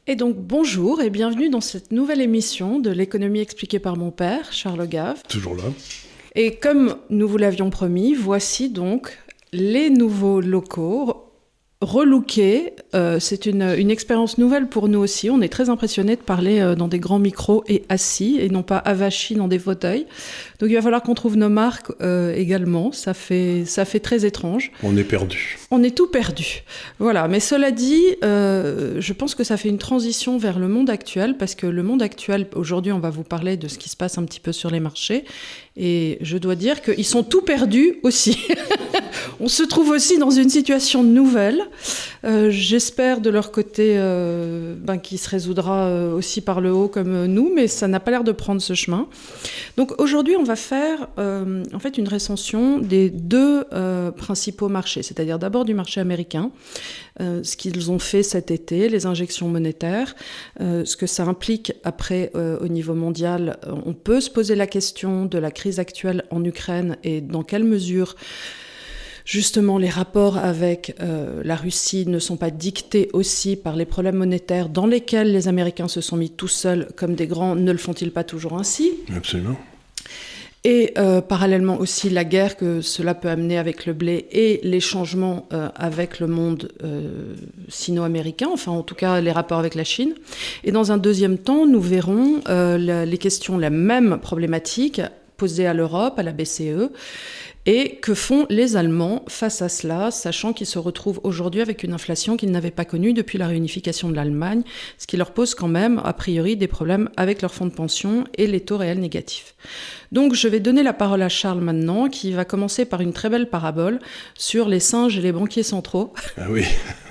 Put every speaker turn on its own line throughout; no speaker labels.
Et donc bonjour et bienvenue dans cette nouvelle émission de l'économie expliquée par mon père, Charles Gave.
Toujours là.
Et comme nous vous l'avions promis, voici donc les nouveaux locaux relookés. C'est une expérience nouvelle pour nous aussi. On est très impressionnés de parler dans des grands micros et assis et non pas avachis dans des fauteuils. Donc il va falloir qu'on trouve nos marques également. Ça fait très étrange.
On est perdu.
On est tout perdu. Voilà. Mais cela dit, je pense que ça fait une transition vers le monde actuel parce que le monde actuel, aujourd'hui, on va vous parler de ce qui se passe un petit peu sur les marchés. Et je dois dire qu'ils sont tout perdus aussi. On se trouve aussi dans une situation nouvelle. J'espère de leur côté qu'il se résoudra aussi par le haut comme nous, mais ça n'a pas l'air de prendre ce chemin. Donc aujourd'hui, on va faire en fait une recension des deux principaux marchés, c'est-à-dire d'abord du marché américain, ce qu'ils ont fait cet été, les injections monétaires, ce que ça implique après au niveau mondial. On peut se poser la question de la crise actuelle en Ukraine et dans quelle mesure justement, les rapports avec la Russie ne sont pas dictés aussi par les problèmes monétaires dans lesquels les Américains se sont mis tout seuls comme des grands, ne le font-ils pas toujours ainsi ?
Absolument.
Et parallèlement aussi la guerre que cela peut amener avec le blé et les changements avec le monde sino-américain, enfin en tout cas les rapports avec la Chine. Et dans un deuxième temps, nous verrons les questions, la même problématique posée à l'Europe, à la BCE. Et que font les Allemands face à cela, sachant qu'ils se retrouvent aujourd'hui avec une inflation qu'ils n'avaient pas connue depuis la réunification de l'Allemagne, ce qui leur pose quand même, a priori, des problèmes avec leurs fonds de pension et les taux réels négatifs. Donc je vais donner la parole à Charles maintenant, qui va commencer par une très belle parabole sur les singes et les banquiers centraux.
Ah oui.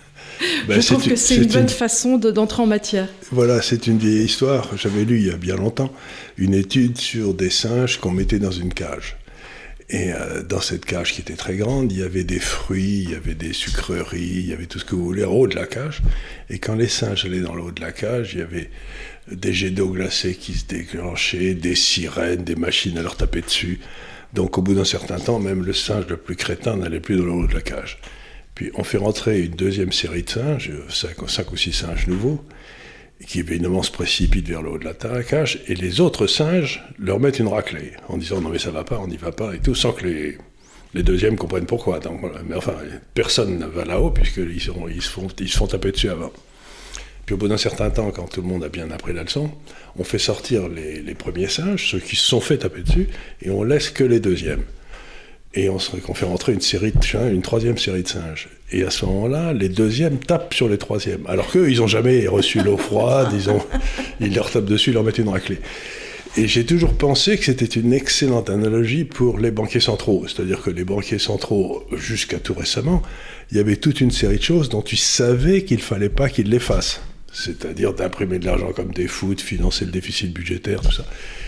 Je trouve que c'est une bonne façon d'entrer en matière.
Voilà, c'est une vieille histoire. J'avais lu il y a bien longtemps une étude sur des singes qu'on mettait dans une cage. Et dans cette cage qui était très grande, il y avait des fruits, il y avait des sucreries, il y avait tout ce que vous voulez en haut de la cage. Et quand les singes allaient dans le haut de la cage, il y avait des jets d'eau glacée qui se déclenchaient, des sirènes, des machines à leur taper dessus. Donc au bout d'un certain temps, même le singe le plus crétin n'allait plus dans le haut de la cage. Puis on fait rentrer une deuxième série de singes, 5 ou 6 singes nouveaux, qui évidemment se précipitent vers le haut de la cage, et les autres singes leur mettent une raclée, en disant non mais ça va pas, on n'y va pas, et tout, sans que les deuxièmes comprennent pourquoi. Donc, voilà. Mais enfin, personne ne va là-haut, puisqu'ils se font taper dessus avant. Puis au bout d'un certain temps, quand tout le monde a bien appris la leçon, on fait sortir les premiers singes, ceux qui se sont fait taper dessus, et on laisse que les deuxièmes. Et on fait rentrer une troisième série de singes. Et à ce moment-là, les deuxièmes tapent sur les troisièmes. Alors qu'eux, ils n'ont jamais reçu l'eau froide, ils leur tapent dessus, ils leur mettent une raclée. Et j'ai toujours pensé que c'était une excellente analogie pour les banquiers centraux. C'est-à-dire que les banquiers centraux, jusqu'à tout récemment, il y avait toute une série de choses dont tu savais qu'il ne fallait pas qu'ils les fassent. C'est-à-dire d'imprimer de l'argent comme des fous, de financer le déficit budgétaire, tout ça.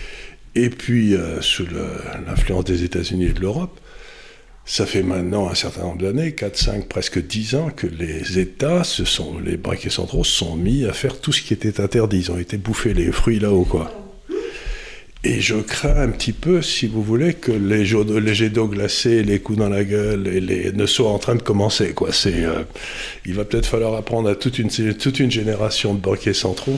Et puis, sous l'influence des États-Unis et de l'Europe, ça fait maintenant un certain nombre d'années, 4, 5, presque 10 ans, que les États, les banquiers centraux, se sont mis à faire tout ce qui était interdit. Ils ont été bouffés les fruits là-haut, quoi. Et je crains un petit peu, si vous voulez, que les jets d'eau glacés, les coups dans la gueule, ne soient en train de commencer, quoi. Il va peut-être falloir apprendre à toute une génération de banquiers centraux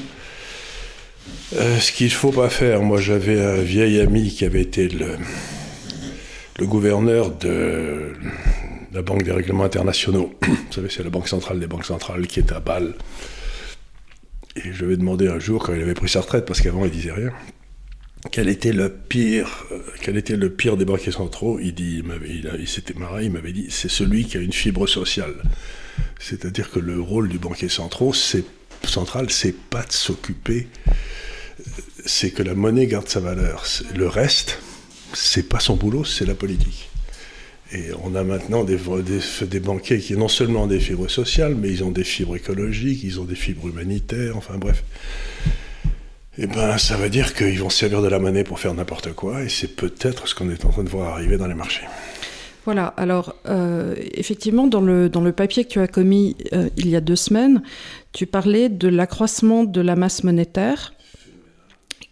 ce qu'il ne faut pas faire. Moi, j'avais un vieil ami qui avait été le gouverneur de la Banque des règlements internationaux. Vous savez, c'est la banque centrale des banques centrales qui est à Bâle. Et je lui ai demandé un jour, quand il avait pris sa retraite, parce qu'avant il disait rien, quel était le pire des banquiers centraux. Il s'était marré, il m'avait dit, c'est celui qui a une fibre sociale. C'est-à-dire que le rôle du banquier central, c'est pas de s'occuper, c'est que la monnaie garde sa valeur. Le reste, c'est pas son boulot, c'est la politique. Et on a maintenant des banquiers qui non seulement ont des fibres sociales, mais ils ont des fibres écologiques, ils ont des fibres humanitaires, enfin bref. Eh ben, ça veut dire qu'ils vont se servir de la monnaie pour faire n'importe quoi, et c'est peut-être ce qu'on est en train de voir arriver dans les marchés.
Voilà, alors effectivement, dans le papier que tu as commis il y a 2 semaines, tu parlais de l'accroissement de la masse monétaire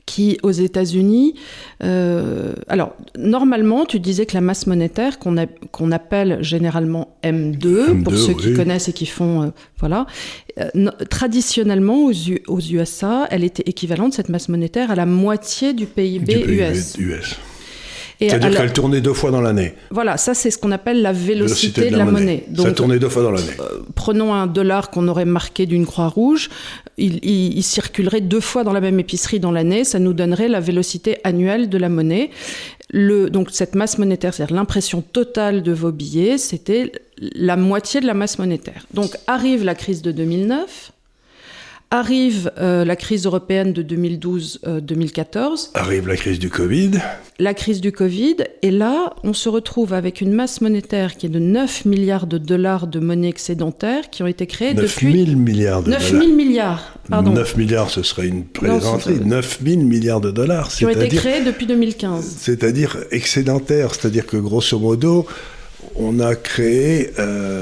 qui, aux États-Unis, alors normalement, tu disais que la masse monétaire, qu'on appelle généralement M2, pour ceux qui connaissent et qui font, voilà, traditionnellement aux USA, elle était équivalente, cette masse monétaire, à la moitié du PIB US.
C'est-à-dire qu'elle tournait 2 fois dans l'année.
Voilà, ça c'est ce qu'on appelle la vélocité de la monnaie.
Donc, ça tournait 2 fois dans l'année.
Prenons un dollar qu'on aurait marqué d'une croix rouge, il circulerait 2 fois dans la même épicerie dans l'année, ça nous donnerait la vélocité annuelle de la monnaie. Donc cette masse monétaire, c'est-à-dire l'impression totale de vos billets, c'était la moitié de la masse monétaire. Donc arrive la crise de 2009, arrive la crise européenne de 2012-2014.
Arrive la crise du Covid.
La crise du Covid. Et là, on se retrouve avec une masse monétaire qui est de 9 milliards de dollars de monnaie excédentaire qui ont été créés depuis...
9 000 milliards de
9
dollars.
000 milliards, pardon.
9 milliards, ce serait une plaisanterie. 9 000 milliards de dollars.
Qui ont été créés depuis 2015.
C'est-à-dire excédentaire. C'est-à-dire que, grosso modo, on a créé...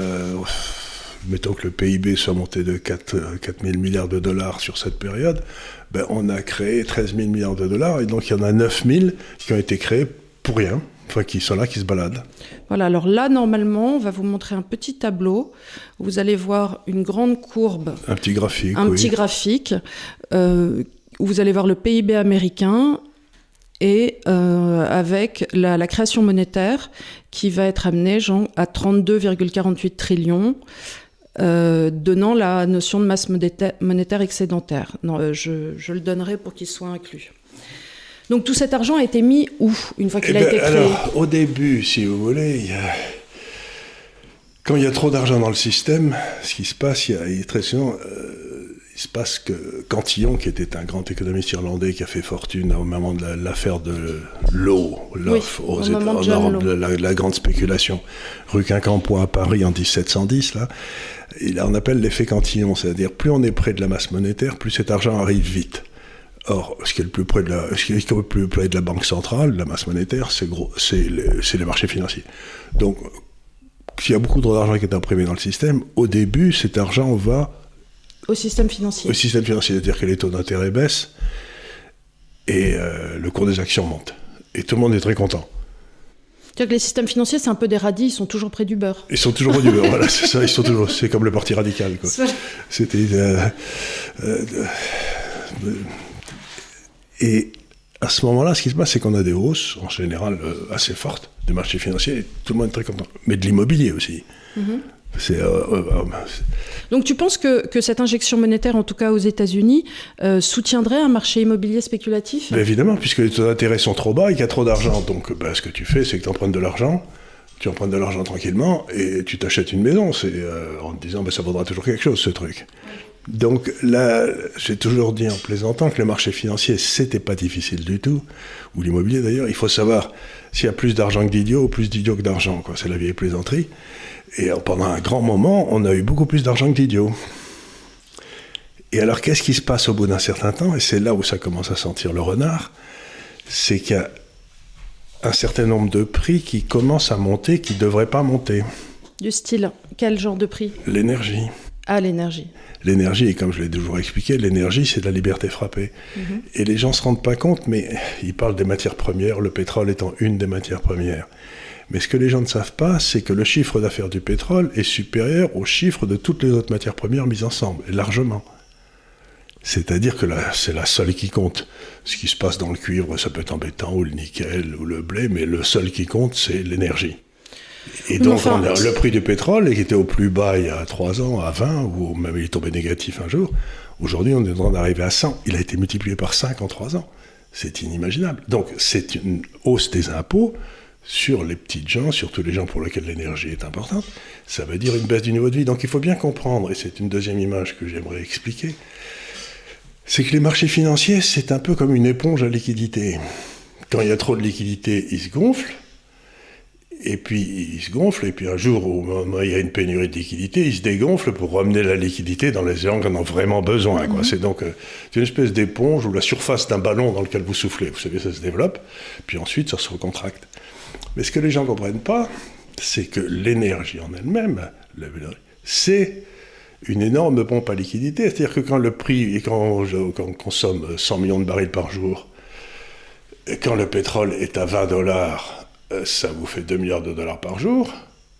mettons que le PIB soit monté de 4 000 milliards de dollars sur cette période, ben on a créé 13 000 milliards de dollars, et donc il y en a 9 000 qui ont été créés pour rien, enfin qui sont là, qui se baladent.
Voilà, alors là, normalement, on va vous montrer un petit tableau, où vous allez voir une grande courbe.
Un petit graphique,
petit graphique, où vous allez voir le PIB américain, et avec la création monétaire, qui va être amenée à 32,48 trillions, donnant la notion de masse monétaire excédentaire. Non, je le donnerai pour qu'il soit inclus. Donc tout cet argent a été mis où, une fois qu'il a été créé ?
Alors, au début, si vous voulez, quand il y a trop d'argent dans le système, ce qui se passe, il est très souvent... il se passe que Cantillon, qui était un grand économiste irlandais qui a fait fortune au moment de l'affaire de l'eau, aux États-Unis, de la grande spéculation, rue Quincampoix à Paris en 1710, là, il en appelle l'effet Cantillon, c'est-à-dire plus on est près de la masse monétaire, plus cet argent arrive vite. Or, ce qui est le plus près de la banque centrale, de la masse monétaire, c'est les marchés financiers. Donc, s'il y a beaucoup trop d'argent qui est imprimé dans le système, au début, cet argent va
au système financier.
Au système financier, c'est-à-dire que les taux d'intérêt baissent et le cours des actions monte. Et tout le monde est très content.
C'est-à-dire que les systèmes financiers, c'est un peu des radis, ils sont toujours près du beurre.
Ils sont toujours près du beurre, voilà, c'est ça, c'est comme le parti radical, quoi. C'était... et à ce moment-là, ce qui se passe, c'est qu'on a des hausses, en général, assez fortes, des marchés financiers, et tout le monde est très content. Mais de l'immobilier aussi. Mm-hmm.
Donc tu penses que cette injection monétaire, en tout cas aux États-Unis, soutiendrait un marché immobilier spéculatif ?
Évidemment, puisque les taux d'intérêt sont trop bas et qu'il y a trop d'argent. Donc ce que tu fais, c'est que tu empruntes de l'argent, tranquillement, et tu t'achètes une maison, en te disant ça vaudra toujours quelque chose, ce truc. Donc là, j'ai toujours dit en plaisantant que le marché financier, c'était pas difficile du tout, ou l'immobilier d'ailleurs. Il faut savoir s'il y a plus d'argent que d'idiots ou plus d'idiots que d'argent, quoi. C'est la vieille plaisanterie. Et pendant un grand moment, on a eu beaucoup plus d'argent que d'idiots. Et alors, qu'est-ce qui se passe au bout d'un certain temps ? Et c'est là où ça commence à sentir le renard. C'est qu'il y a un certain nombre de prix qui commencent à monter, qui ne devraient pas monter.
Du style, quel genre de prix ?
L'énergie.
Ah, l'énergie.
L'énergie, et comme je l'ai toujours expliqué, l'énergie, c'est de la liberté frappée. Mm-hmm. Et les gens ne se rendent pas compte, mais ils parlent des matières premières, le pétrole étant une des matières premières. Mais ce que les gens ne savent pas, c'est que le chiffre d'affaires du pétrole est supérieur au chiffre de toutes les autres matières premières mises ensemble, et largement. C'est-à-dire que c'est la seule qui compte. Ce qui se passe dans le cuivre, ça peut être embêtant, ou le nickel, ou le blé, mais le seul qui compte, c'est l'énergie. Et donc, le prix du pétrole, qui était au plus bas il y a 3 ans, à 20, ou même il est tombé négatif un jour, aujourd'hui on est en train d'arriver à 100. Il a été multiplié par 5 en 3 ans. C'est inimaginable. Donc, c'est une hausse des impôts sur les petites gens, sur tous les gens pour lesquels l'énergie est importante. Ça veut dire une baisse du niveau de vie. Donc il faut bien comprendre, et c'est une deuxième image que j'aimerais expliquer, c'est que les marchés financiers, c'est un peu comme une éponge à liquidité. Quand il y a trop de liquidité, ils se gonflent, et puis un jour où il y a une pénurie de liquidité, ils se dégonflent pour ramener la liquidité dans les gens qui en ont vraiment besoin, quoi. C'est donc une espèce d'éponge ou la surface d'un ballon dans lequel vous soufflez. Vous savez, ça se développe, puis ensuite ça se recontracte. Mais ce que les gens ne comprennent pas, c'est que l'énergie en elle-même, c'est une énorme pompe à liquidité. C'est-à-dire que quand on consomme 100 millions de barils par jour, quand le pétrole est à $20, ça vous fait 2 milliards de dollars par jour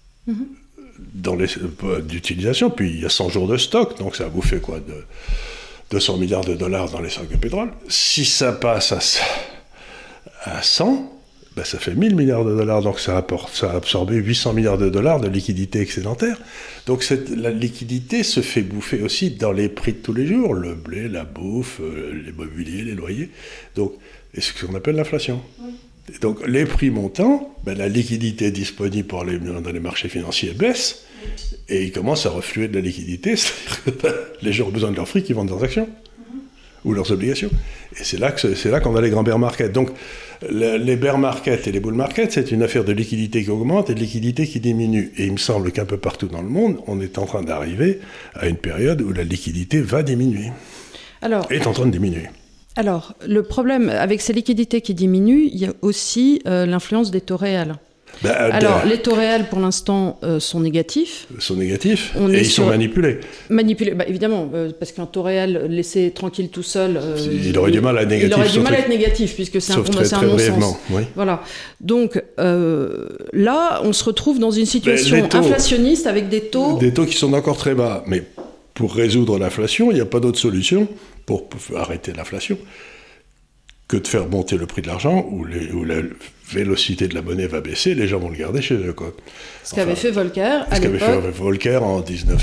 d'utilisation, puis il y a 100 jours de stock, donc ça vous fait quoi, 200 milliards de dollars dans les stocks de pétrole. Si ça passe à 100, ben ça fait 1000 milliards de dollars, donc ça a absorbé 800 milliards de dollars de liquidité excédentaire. Donc la liquidité se fait bouffer aussi dans les prix de tous les jours, le blé, la bouffe, les mobiliers, les loyers. Donc, et ce qu'on appelle l'inflation. Oui. Et donc les prix montant, ben, la liquidité disponible dans les marchés financiers baisse, et il commence à refluer de la liquidité, c'est-à-dire que les gens ont besoin de leurs fric, ils vendent leurs actions ou leurs obligations. Et c'est là qu'on a les grands bear markets. Donc les bear markets et les bull markets, c'est une affaire de liquidité qui augmente et de liquidité qui diminue. Et il me semble qu'un peu partout dans le monde, on est en train d'arriver à une période où la liquidité va diminuer. Est en train de diminuer.
Alors, le problème avec ces liquidités qui diminuent, il y a aussi l'influence des taux réels. Les taux réels, pour l'instant, sont négatifs.
Ils sont manipulés.
Manipulés, évidemment, parce qu'un taux réel laissé tranquille tout seul...
il aurait du mal à être négatif.
Il aurait du mal à être négatif, puisque c'est un non-sens.
Oui.
Voilà. Donc, là, on se retrouve dans une situation inflationniste avec des taux...
Des taux qui sont encore très bas. Mais pour résoudre l'inflation, il n'y a pas d'autre solution pour arrêter l'inflation que de faire monter le prix de l'argent, où la vélocité de la monnaie va baisser, les gens vont le garder chez eux, quoi.
Ce qu'avait fait Volcker à l'époque.
Ce qu'avait fait Volcker en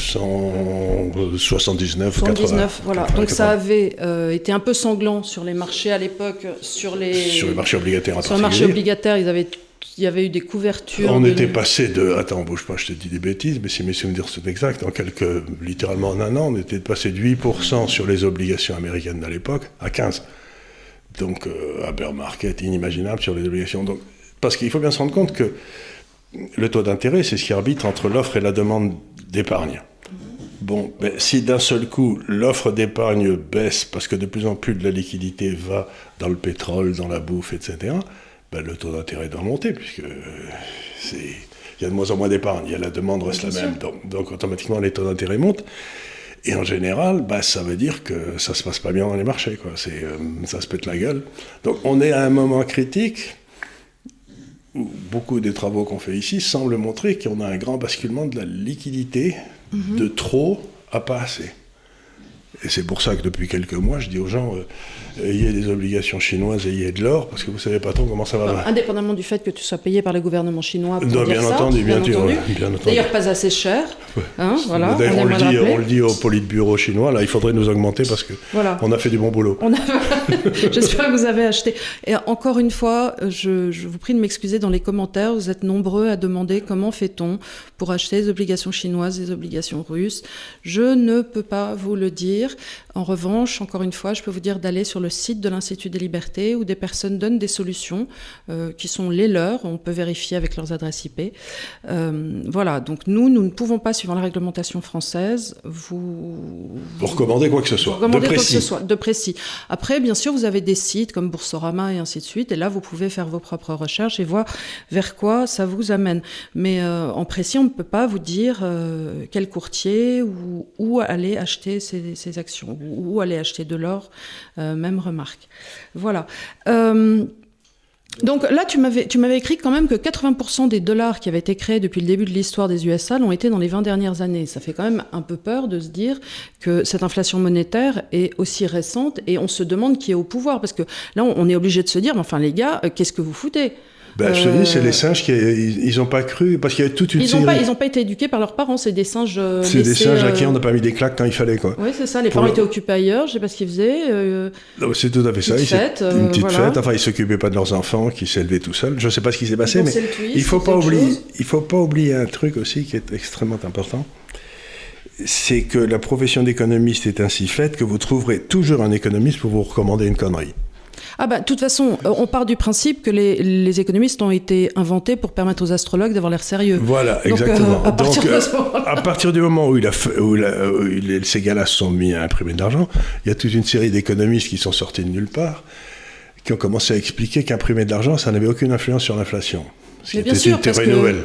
1979 ou 80.
Voilà. 80, donc 80. Ça avait été un peu sanglant sur les marchés à l'époque, sur les marchés obligataires en particulier. Sur les marchés obligataires, il y avait eu des couvertures.
On était passé de... Attends, bouge pas, je te dis des bêtises, mais si mes souvenirs sont exacts, littéralement en un an, on était passé de 8% sur les obligations américaines de l'époque à 15%. Donc, un bear market inimaginable sur les obligations. Donc, parce qu'il faut bien se rendre compte que le taux d'intérêt, c'est ce qui arbitre entre l'offre et la demande d'épargne. Bon, si d'un seul coup, l'offre d'épargne baisse parce que de plus en plus de la liquidité va dans le pétrole, dans la bouffe, etc., le taux d'intérêt doit monter, puisque il y a de moins en moins d'épargne, la demande reste la même. Donc, automatiquement, les taux d'intérêt montent. Et en général, ça veut dire que ça ne se passe pas bien dans les marchés, quoi. Ça se pète la gueule. Donc on est à un moment critique où beaucoup des travaux qu'on fait ici semblent montrer qu'on a un grand basculement de la liquidité de trop à pas assez. Et c'est pour ça que depuis quelques mois, je dis aux gens, ayez des obligations chinoises, ayez de l'or, parce que vous ne savez pas trop comment ça va.
Indépendamment du fait que tu sois payé par le gouvernement chinois pour
bien entendu.
D'ailleurs, pas assez cher.
Ouais.
Voilà,
d'ailleurs, on le dit au politburo chinois, là, il faudrait nous augmenter parce qu'on a fait du bon boulot.
J'espère que vous avez acheté. Et encore une fois, je vous prie de m'excuser dans les commentaires, vous êtes nombreux à demander comment fait-on pour acheter des obligations chinoises, des obligations russes. Je ne peux pas vous le dire. En revanche, encore une fois, je peux vous dire d'aller sur le site de l'Institut des Libertés où des personnes donnent des solutions qui sont les leurs. On peut vérifier avec leurs adresses IP. Voilà, donc nous ne pouvons pas, suivant la réglementation française, vous
recommander quoi que ce soit,
de précis. Après, bien sûr, vous avez des sites comme Boursorama et ainsi de suite, et là, vous pouvez faire vos propres recherches et voir vers quoi ça vous amène. Mais en précis, on ne peut pas vous dire quel courtier ou où aller acheter ces actions, ou aller acheter de l'or, même remarque. Voilà. Donc là, tu m'avais écrit quand même que 80% des dollars qui avaient été créés depuis le début de l'histoire des USA l'ont été dans les 20 dernières années. Ça fait quand même un peu peur de se dire que cette inflation monétaire est aussi récente et on se demande qui est au pouvoir. Parce que là, on est obligé de se dire, mais enfin les gars, qu'est-ce que vous foutez ?
Je te dis, c'est les singes qui ils n'ont pas cru, parce qu'il y a toute une série...
Ils n'ont pas été éduqués par leurs parents, c'est des singes
c'est des singes à qui on n'a pas mis des claques quand il fallait, quoi.
Oui, c'est ça, les parents étaient occupés ailleurs, je ne sais pas ce qu'ils faisaient.
Non, c'est tout à fait ça. Une petite fête, enfin, ils ne s'occupaient pas de leurs enfants, qui s'élevaient tout seuls. Je ne sais pas ce qui s'est passé, mais il ne faut pas oublier un truc aussi qui est extrêmement important. C'est que la profession d'économiste est ainsi faite que vous trouverez toujours un économiste pour vous recommander une connerie.
De toute façon, on part du principe que les économistes ont été inventés pour permettre aux astrologues d'avoir l'air sérieux.
Voilà, exactement. À partir du moment où ces gars-là se sont mis à imprimer de l'argent, il y a toute une série d'économistes qui sont sortis de nulle part, qui ont commencé à expliquer qu'imprimer de l'argent, ça n'avait aucune influence sur l'inflation.
C'était une
Noël.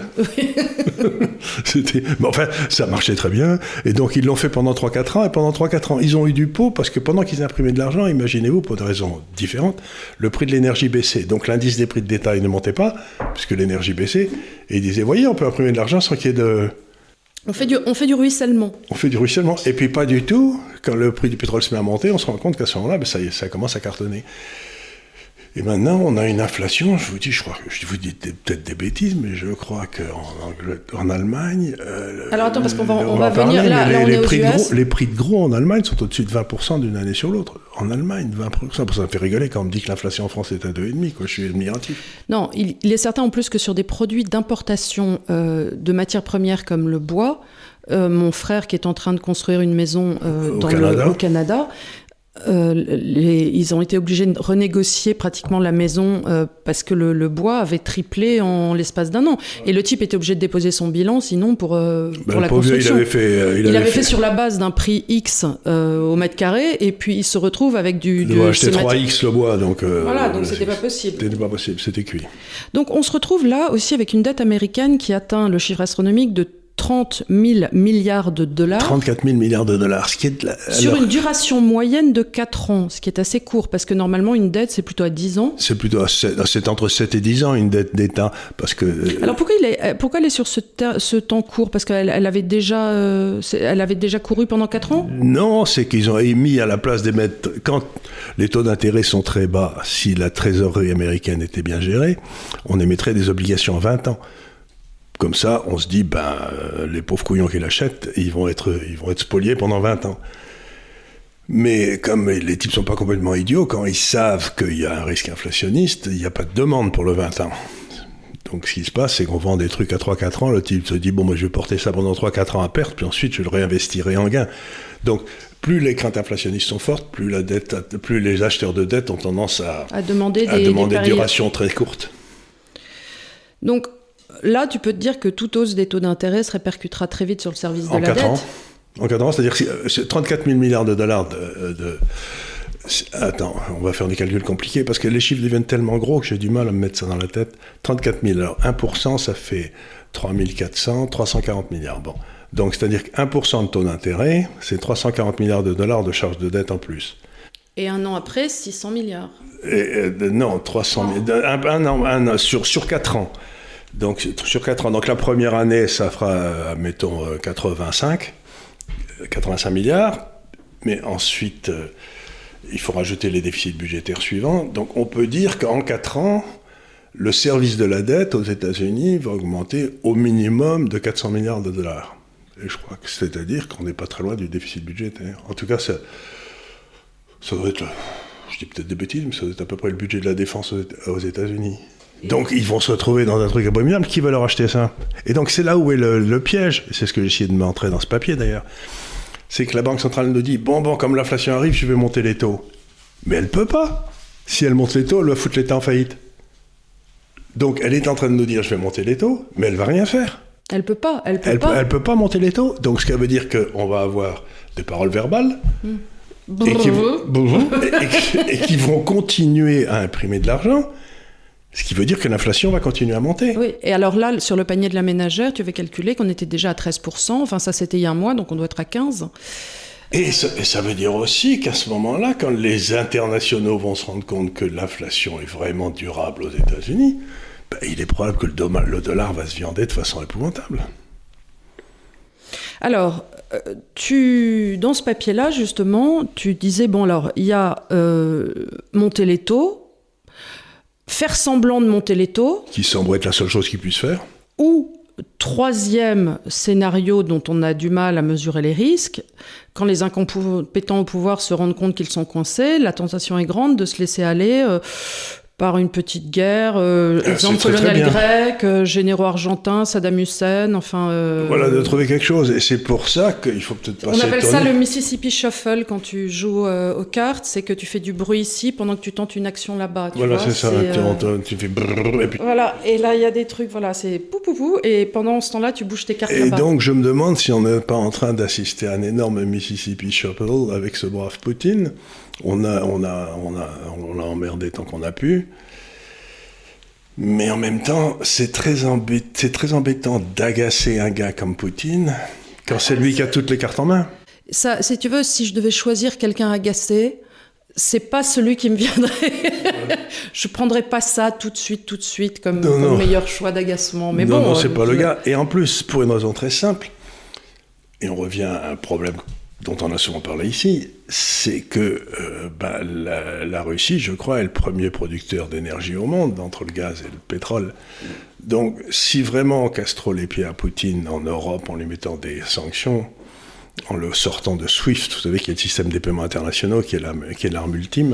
Mais enfin, ça marchait très bien. Et donc, ils l'ont fait pendant 3-4 ans. Et pendant 3-4 ans, ils ont eu du pot parce que pendant qu'ils imprimaient de l'argent, imaginez-vous, pour des raisons différentes, le prix de l'énergie baissait. Donc, l'indice des prix de détail ne montait pas puisque l'énergie baissait. Et ils disaient, voyez, on peut imprimer de l'argent sans qu'il y ait de...
On fait du ruissellement.
On fait du ruissellement. Et puis, pas du tout. Quand le prix du pétrole se met à monter, on se rend compte qu'à ce moment-là, ça commence à cartonner. Et maintenant, on a une inflation, je vous dis peut-être des bêtises, mais je crois qu'en Allemagne...
Alors attends, parce qu'on va venir, là on est aux US.
Les prix de gros en Allemagne sont au-dessus de 20% d'une année sur l'autre. En Allemagne, 20%, ça me fait rigoler quand on me dit que l'inflation en France est à 2,5, je suis admiratif.
Non, il est certain en plus que sur des produits d'importation de matières premières comme le bois, mon frère qui est en train de construire une maison au Canada, ils ont été obligés de renégocier pratiquement la maison parce que le bois avait triplé en l'espace d'un an. Et le type était obligé de déposer son bilan, sinon pour la construction. Il avait fait sur la base d'un prix X au mètre carré, et puis il se retrouve avec
il doit acheter 3X le bois, donc...
donc c'était pas possible.
C'était pas possible, c'était cuit.
Donc on se retrouve là aussi avec une dette américaine qui atteint le chiffre astronomique de 30 000 milliards de dollars.
34 000 milliards de dollars, ce qui est...
Sur une duration moyenne de 4 ans, ce qui est assez court, parce que normalement, une dette, c'est plutôt à 10 ans.
C'est entre 7 et 10 ans, une dette d'État, parce que...
Alors, pourquoi elle est sur ce temps court? Parce qu'elle avait déjà couru pendant 4 ans?
Non, c'est qu'ils ont émis à la place d'émettre... Quand les taux d'intérêt sont très bas, si la trésorerie américaine était bien gérée, on émettrait des obligations à 20 ans. Comme ça, on se dit, les pauvres couillons qui l'achètent, ils vont être spoliés pendant 20 ans. Mais comme les types ne sont pas complètement idiots, quand ils savent qu'il y a un risque inflationniste, il n'y a pas de demande pour le 20 ans. Donc ce qui se passe, c'est qu'on vend des trucs à 3-4 ans, le type se dit, moi je vais porter ça pendant 3-4 ans à perte, puis ensuite je le réinvestirai en gain. Donc plus les craintes inflationnistes sont fortes, plus les acheteurs de dette ont tendance à demander des durations très courtes.
Donc, là, tu peux te dire que toute hausse des taux d'intérêt se répercutera très vite sur le service de la dette.
En 4 ans, c'est-à-dire que 34 000 milliards de dollars Attends, on va faire des calculs compliqués, parce que les chiffres deviennent tellement gros que j'ai du mal à me mettre ça dans la tête. 34 000, alors 1%, ça fait 340 milliards. Bon. Donc, c'est-à-dire que 1% de taux d'intérêt, c'est 340 milliards de dollars de charges de dette en plus.
Et un an après, 600 milliards.
Non, 300 000. Sur 4 ans. Donc, sur 4 ans. Donc, la première année, ça fera, mettons, 85 milliards. Mais ensuite, il faut rajouter les déficits budgétaires suivants. Donc, on peut dire qu'en 4 ans, le service de la dette aux États-Unis va augmenter au minimum de 400 milliards de dollars. Et je crois que c'est-à-dire qu'on n'est pas très loin du déficit budgétaire. En tout cas, ça doit être, je dis peut-être des bêtises, mais ça doit être à peu près le budget de la défense aux États-Unis. Donc ils vont se retrouver dans un truc abominable. Qui va leur acheter ça? Et donc c'est là où est le piège. C'est ce que j'ai essayé de montrer dans ce papier d'ailleurs. C'est que la Banque centrale nous dit, bon, comme l'inflation arrive, je vais monter les taux. Mais elle peut pas. Si elle monte les taux, elle va foutre l'État en faillite. Donc elle est en train de nous dire, je vais monter les taux, mais elle va rien faire.
Elle peut pas. Elle
peut pas monter les taux. Donc ce qui veut dire qu'on va avoir des paroles verbales et qui vont continuer à imprimer de l'argent. Ce qui veut dire que l'inflation va continuer à monter.
Oui, et alors là, sur le panier de la ménagère, tu avais calculé qu'on était déjà à 13%, enfin ça c'était il y a un mois, donc on doit être à 15%.
Et ça veut dire aussi qu'à ce moment-là, quand les internationaux vont se rendre compte que l'inflation est vraiment durable aux États-Unis, il est probable que le dollar va se viander de façon épouvantable.
Alors, dans ce papier-là, justement, tu disais, il y a monter les taux, faire semblant de monter les taux.
Qui semble être la seule chose qu'ils puissent faire.
Ou, troisième scénario dont on a du mal à mesurer les risques, quand les incompétents au pouvoir se rendent compte qu'ils sont coincés, la tentation est grande de se laisser aller par une petite guerre, exemple colonial grec, généraux argentins, Saddam Hussein, enfin...
Voilà, de trouver quelque chose. Et c'est pour ça qu'il faut peut-être passer...
On appelle ça le Mississippi Shuffle quand tu joues aux cartes, c'est que tu fais du bruit ici pendant que tu tentes une action là-bas.
Voilà, c'est ça, tu fais brrr, et puis...
Voilà, et là, il y a des trucs, voilà, c'est pou pou pou, et pendant ce temps-là, tu bouges tes cartes là-bas.
Et donc, je me demande si on n'est pas en train d'assister à un énorme Mississippi Shuffle avec ce brave Poutine. On l'a emmerdé tant qu'on a pu. Mais en même temps, c'est très embêtant d'agacer un gars comme Poutine quand c'est lui qui a toutes les cartes en main.
Ça, si tu veux, si je devais choisir quelqu'un agacé, c'est pas celui qui me viendrait. Je prendrais pas ça tout de suite comme meilleur choix d'agacement. Mais
non, c'est pas le gars. Et en plus, pour une raison très simple, et on revient à un problème dont on a souvent parlé ici, c'est que la Russie, je crois, est le premier producteur d'énergie au monde, entre le gaz et le pétrole. Donc, si vraiment on castrole les pieds à Poutine en Europe en lui mettant des sanctions, en le sortant de SWIFT, vous savez, qui est le système des paiements internationaux, qui est l'arme ultime,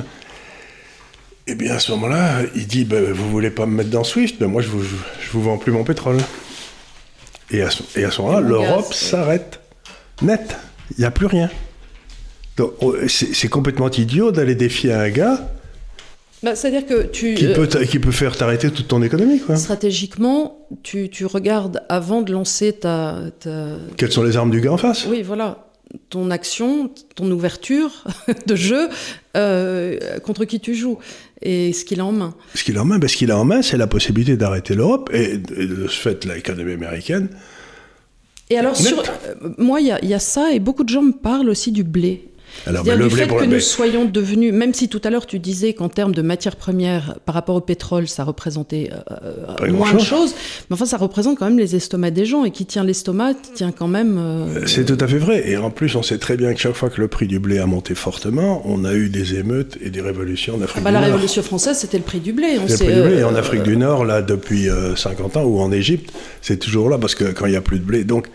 eh bien, à ce moment-là, il dit, vous voulez pas me mettre dans SWIFT, moi, je vous vends plus mon pétrole. Et à ce moment-là, l'Europe s'arrête. Net. Il n'y a plus rien. Donc, c'est complètement idiot d'aller défier un gars
c'est-à-dire que
qui peut faire t'arrêter toute ton économie, quoi.
Stratégiquement, tu regardes avant de lancer ta...
Quelles sont les armes du gars en face ?
Oui, voilà. Ton action, ton ouverture de jeu, contre qui tu joues. Et ce qu'il a en main. Ce qu'il
a en main, c'est la possibilité d'arrêter l'Europe. Et de ce fait, l'économie américaine...
Et alors, moi, il y a ça, et beaucoup de gens me parlent aussi du blé.
Alors,
c'est-à-dire du fait que nous soyons devenus, même si tout à l'heure tu disais qu'en termes de matières premières, par rapport au pétrole, ça représentait moins de choses, mais enfin ça représente quand même les estomacs des gens, et qui tient l'estomac tient quand même...
C'est tout à fait vrai, et en plus on sait très bien que chaque fois que le prix du blé a monté fortement, on a eu des émeutes et des révolutions en Afrique du Nord.
La révolution française, c'était le prix du blé.
Et en Afrique du Nord, là, depuis 50 ans, ou en Égypte, c'est toujours là, parce que quand il n'y a plus de blé, donc...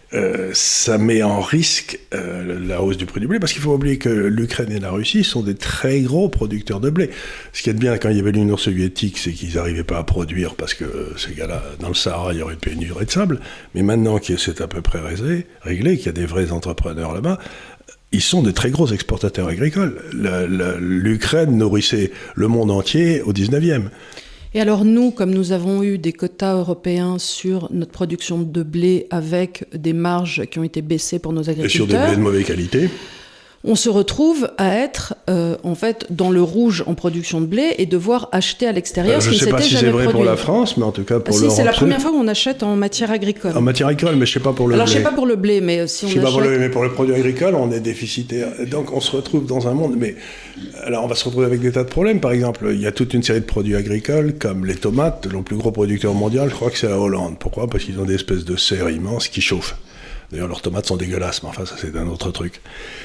ça met en risque la hausse du prix du blé, parce qu'il faut oublier que l'Ukraine et la Russie sont des très gros producteurs de blé. Ce qui est bien quand il y avait l'Union soviétique, c'est qu'ils n'arrivaient pas à produire, parce que ces gars-là, dans le Sahara, il y aurait une pénurie de sable. Mais maintenant que c'est à peu près réglé, qu'il y a des vrais entrepreneurs là-bas, ils sont des très gros exportateurs agricoles. L'Ukraine nourrissait le monde entier au 19e.
Et alors nous, comme nous avons eu des quotas européens sur notre production de blé avec des marges qui ont été baissées pour nos agriculteurs... Et
sur des blés de mauvaise qualité.
On se retrouve à être en fait dans le rouge en production de blé et devoir acheter à l'extérieur ce qui ne s'était jamais produit. Je ne sais pas si c'est vrai
pour la France, mais en tout cas pour l'Europe.
C'est la première fois qu'on achète en matière agricole.
En matière agricole, mais je ne sais pas pour le blé.
Alors je ne sais pas pour le blé, mais si on achète...
Mais pour le produit agricole, on est déficitaire. Donc on se retrouve dans un monde... Mais alors on va se retrouver avec des tas de problèmes. Par exemple, il y a toute une série de produits agricoles, comme les tomates. Le plus gros producteur mondial, je crois que c'est la Hollande. Pourquoi ? Parce qu'ils ont des espèces de serres immenses qui chauffent. D'ailleurs, leurs tomates sont dégueulasses, mais enfin, ça c'est un autre truc.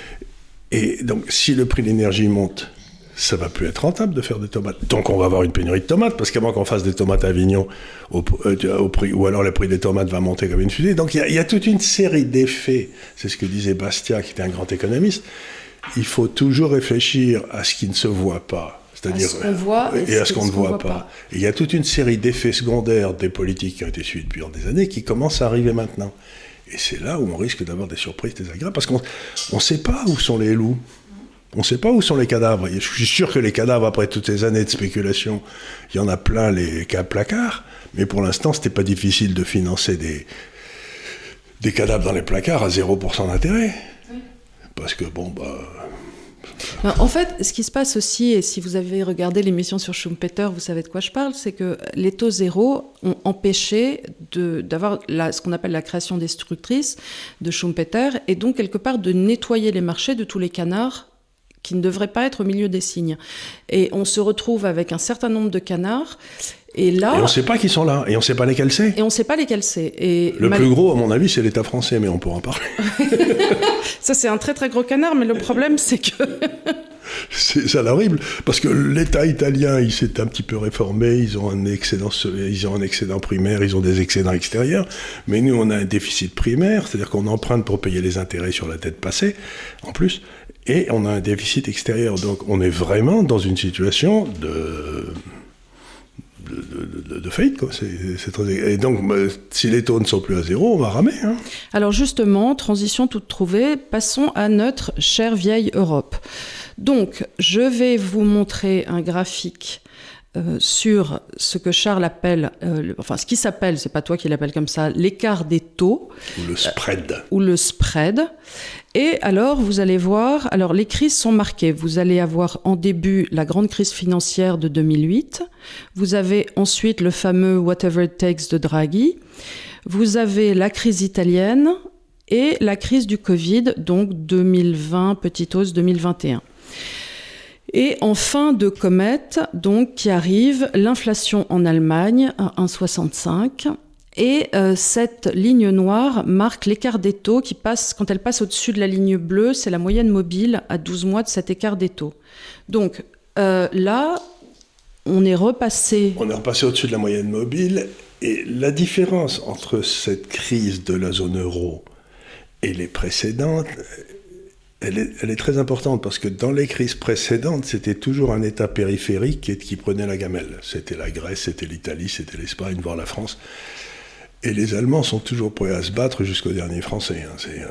Et donc, si le prix de l'énergie monte, ça va plus être rentable de faire des tomates. Donc, on va avoir une pénurie de tomates, parce qu'avant qu'on fasse des tomates à Avignon, au prix, ou alors le prix des tomates va monter comme une fusée. Donc, il y a toute une série d'effets. C'est ce que disait Bastiat, qui était un grand économiste. Il faut toujours réfléchir à ce qui ne se voit pas. C'est-à-dire,
à ce qu'on voit
et à ce qu'on ne voit pas. Et il y a toute une série d'effets secondaires des politiques qui ont été suivis depuis des années qui commencent à arriver maintenant. Et c'est là où on risque d'avoir des surprises désagréables, parce qu'on ne sait pas où sont les loups, on ne sait pas où sont les cadavres. Et je suis sûr que les cadavres, après toutes ces années de spéculation, il y en a plein les placards, mais pour l'instant, ce n'était pas difficile de financer des cadavres dans les placards à 0% d'intérêt. Oui. Parce que,
En fait, ce qui se passe aussi, et si vous avez regardé l'émission sur Schumpeter, vous savez de quoi je parle, c'est que les taux zéro ont empêché d'avoir ce qu'on appelle la création destructrice de Schumpeter, et donc quelque part de nettoyer les marchés de tous les canards qui ne devraient pas être au milieu des cygnes. Et on se retrouve avec un certain nombre de canards, et là...
Et on ne sait pas qui sont là, et on ne sait pas lesquels c'est.
Et on ne sait pas lesquels c'est. Et
le plus gros, à mon avis, c'est l'État français, mais on pourra en parler.
Ça, c'est un très très gros canard, mais le problème, c'est que...
C'est ça l'horrible, parce que l'État italien, il s'est un petit peu réformé, ils ont un excédent primaire, ils ont des excédents extérieurs, mais nous, on a un déficit primaire, c'est-à-dire qu'on emprunte pour payer les intérêts sur la dette passée, en plus, et on a un déficit extérieur. Donc, on est vraiment dans une situation de faillite, quoi. Et donc, si les taux ne sont plus à zéro, on va ramer. Hein.
Alors justement, transition toute trouvée, passons à notre chère vieille Europe. Donc, je vais vous montrer un graphique sur ce que Charles appelle, ce qui s'appelle, c'est pas toi qui l'appelle comme ça, l'écart des taux.
Ou le spread.
Et alors, vous allez voir, les crises sont marquées. Vous allez avoir en début la grande crise financière de 2008. Vous avez ensuite le fameux Whatever It Takes de Draghi. Vous avez la crise italienne et la crise du Covid, donc 2020, petite hausse 2021. Et en fin de comète, donc, qui arrive, l'inflation en Allemagne à 1,65. Et cette ligne noire marque l'écart des taux qui passe, quand elle passe au-dessus de la ligne bleue, c'est la moyenne mobile à 12 mois de cet écart des taux. Donc là, on est repassé...
On est repassé au-dessus de la moyenne mobile, et la différence entre cette crise de la zone euro et les précédentes, elle est très importante, parce que dans les crises précédentes, c'était toujours un État périphérique qui prenait la gamelle. C'était la Grèce, c'était l'Italie, c'était l'Espagne, voire la France. Et les Allemands sont toujours prêts à se battre jusqu'au dernier Français.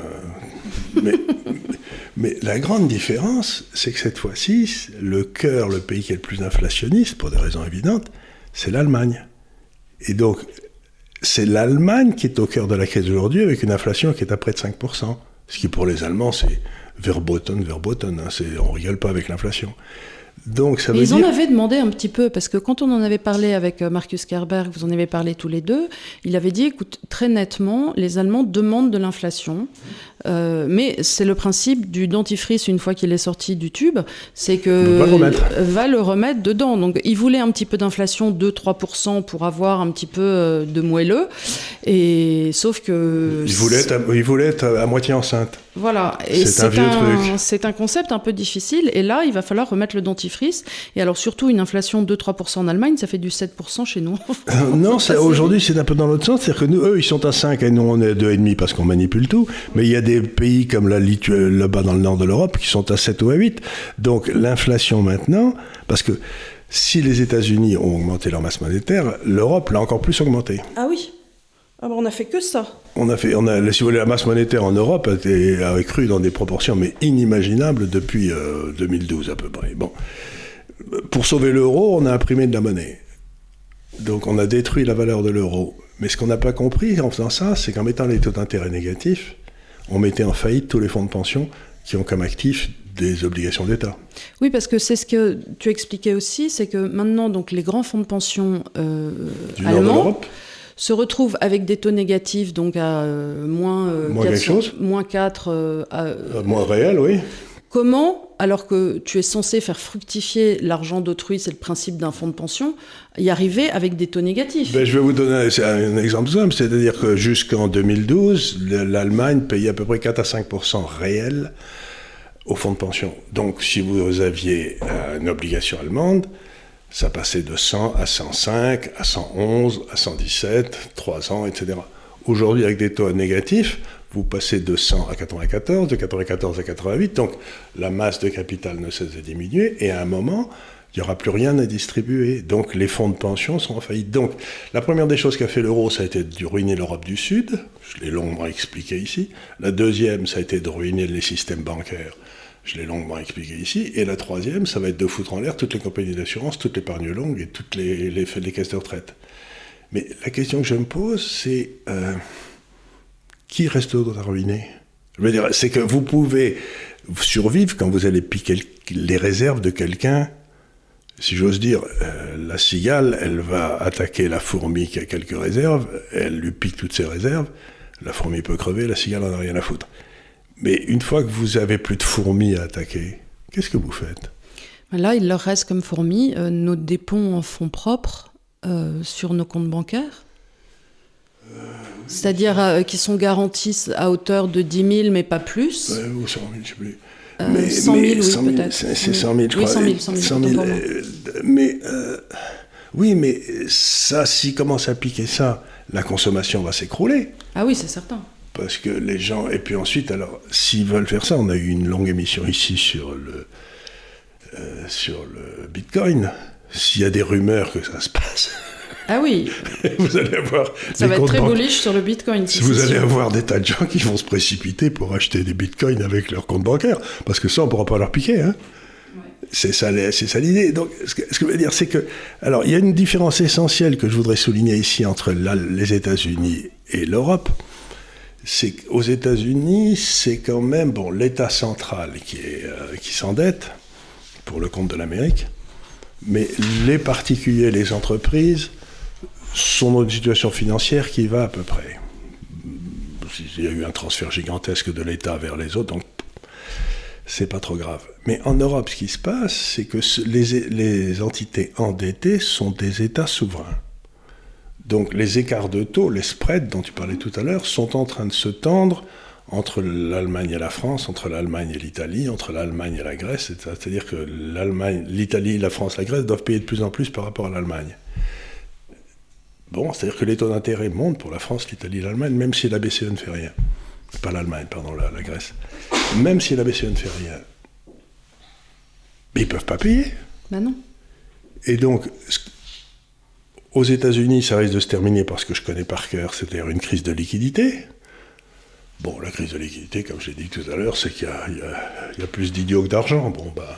Mais la grande différence, c'est que cette fois-ci, le pays qui est le plus inflationniste, pour des raisons évidentes, c'est l'Allemagne. Et donc, c'est l'Allemagne qui est au cœur de la crise aujourd'hui, avec une inflation qui est à près de 5%. Ce qui, pour les Allemands, c'est verboten. On rigole pas avec l'inflation. Donc, ça veut dire...
Ils en avaient demandé un petit peu, parce que quand on en avait parlé avec Markus Kerberg, vous en avez parlé tous les deux, il avait dit, écoute, très nettement, les Allemands demandent de l'inflation, mais c'est le principe du dentifrice une fois qu'il est sorti du tube, c'est que va le remettre dedans. Donc, ils voulaient un petit peu d'inflation, 2-3% pour avoir un petit peu de moelleux, et sauf que...
Ils voulaient être à moitié enceinte.
Voilà, et
c'est un vieux truc.
C'est un concept un peu difficile, et là, il va falloir remettre le dentifrice. Et alors, surtout, une inflation de 2-3% en Allemagne, ça fait du 7% chez nous.
Non, aujourd'hui, c'est un peu dans l'autre sens. C'est-à-dire que eux, ils sont à 5 et nous, on est à 2,5 parce qu'on manipule tout. Mais il y a des pays comme la Lituanie, là-bas dans le nord de l'Europe, qui sont à 7 ou à 8. Donc, l'inflation maintenant, parce que si les États-Unis ont augmenté leur masse monétaire, l'Europe l'a encore plus augmenté.
Ah oui. Ah ben on a fait que ça.
Si vous voulez, la masse monétaire en Europe a cru dans des proportions mais inimaginables depuis 2012 à peu près. Bon. Pour sauver l'euro, on a imprimé de la monnaie. Donc on a détruit la valeur de l'euro. Mais ce qu'on n'a pas compris en faisant ça, c'est qu'en mettant les taux d'intérêt négatifs, on mettait en faillite tous les fonds de pension qui ont comme actif des obligations d'État.
Oui, parce que c'est ce que tu expliquais aussi, c'est que maintenant, donc, les grands fonds de pension
du nord de l'Europe
se retrouvent avec des taux négatifs, donc à moins 4...
moins réel, oui.
Comment, alors que tu es censé faire fructifier l'argent d'autrui, c'est le principe d'un fonds de pension, y arriver avec des taux négatifs?
Je vais vous donner un exemple simple, c'est-à-dire que jusqu'en 2012, l'Allemagne payait à peu près 4 à 5% réel au fonds de pension. Donc si vous aviez une obligation allemande, ça passait de 100 à 105, à 111, à 117, 3 ans, etc. Aujourd'hui, avec des taux négatifs, vous passez de 100 à 94, de 94 à 88, donc la masse de capital ne cesse de diminuer, et à un moment, il n'y aura plus rien à distribuer. Donc les fonds de pension sont en faillite. Donc la première des choses qu'a fait l'euro, ça a été de ruiner l'Europe du Sud, je l'ai longuement expliqué ici. La deuxième, ça a été de ruiner les systèmes bancaires. Je l'ai longuement expliqué ici. Et la troisième, ça va être de foutre en l'air toutes les compagnies d'assurance, toute l'épargne longue et toutes les caisses de retraite. Mais la question que je me pose, c'est qui reste d'autre à ruiner? Je veux dire, c'est que vous pouvez survivre quand vous allez piquer les réserves de quelqu'un. Si j'ose dire, la cigale, elle va attaquer la fourmi qui a quelques réserves, elle lui pique toutes ses réserves, la fourmi peut crever, la cigale n'en a rien à foutre. Mais une fois que vous avez plus de fourmis à attaquer, qu'est-ce que vous faites?
Là, il leur reste comme fourmis nos dépôts en fonds propres sur nos comptes bancaires. C'est-à-dire qui sont garantis à hauteur de 10 000, mais pas plus.
Ou 100 000, je ne sais plus.
100 000, oui,
100 000,
peut-être.
C'est 100 000, je crois.
Oui, 100 000.
Oui, mais ça, s'ils commencent à piquer ça, la consommation va s'écrouler.
Ah oui, c'est certain.
Parce que les gens... Et puis ensuite, alors, s'ils veulent faire ça, on a eu une longue émission ici sur le Bitcoin. S'il y a des rumeurs que ça se passe...
Ah oui.
Vous allez avoir...
Ça va être très bullish sur le Bitcoin.
Si vous allez avoir des tas de gens qui vont se précipiter pour acheter des Bitcoins avec leur compte bancaire. Parce que ça, on ne pourra pas leur piquer. Hein. C'est ça l'idée. Donc, ce que je veux dire, c'est que... Alors, il y a une différence essentielle que je voudrais souligner ici entre les États-Unis et l'Europe. C'est qu'aux États-Unis, c'est quand même l'État central qui s'endette pour le compte de l'Amérique, mais les particuliers, les entreprises sont dans une situation financière qui va à peu près. Il y a eu un transfert gigantesque de l'État vers les autres, donc c'est pas trop grave. Mais en Europe, ce qui se passe, c'est que les entités endettées sont des États souverains. Donc les écarts de taux, les spreads dont tu parlais tout à l'heure, sont en train de se tendre entre l'Allemagne et la France, entre l'Allemagne et l'Italie, entre l'Allemagne et la Grèce. C'est-à-dire que l'Italie, la France, la Grèce doivent payer de plus en plus par rapport à l'Allemagne. C'est-à-dire que les taux d'intérêt montent pour la France, l'Italie et l'Allemagne, même si la BCE ne fait rien. Pas l'Allemagne, pardon, la Grèce. Même si la BCE ne fait rien. Mais ils ne peuvent pas payer.
Ben non.
Et donc... Aux États-Unis, ça risque de se terminer par ce que je connais par cœur, c'est-à-dire une crise de liquidité. La crise de liquidité, comme j'ai dit tout à l'heure, c'est qu'il y a plus d'idiots que d'argent.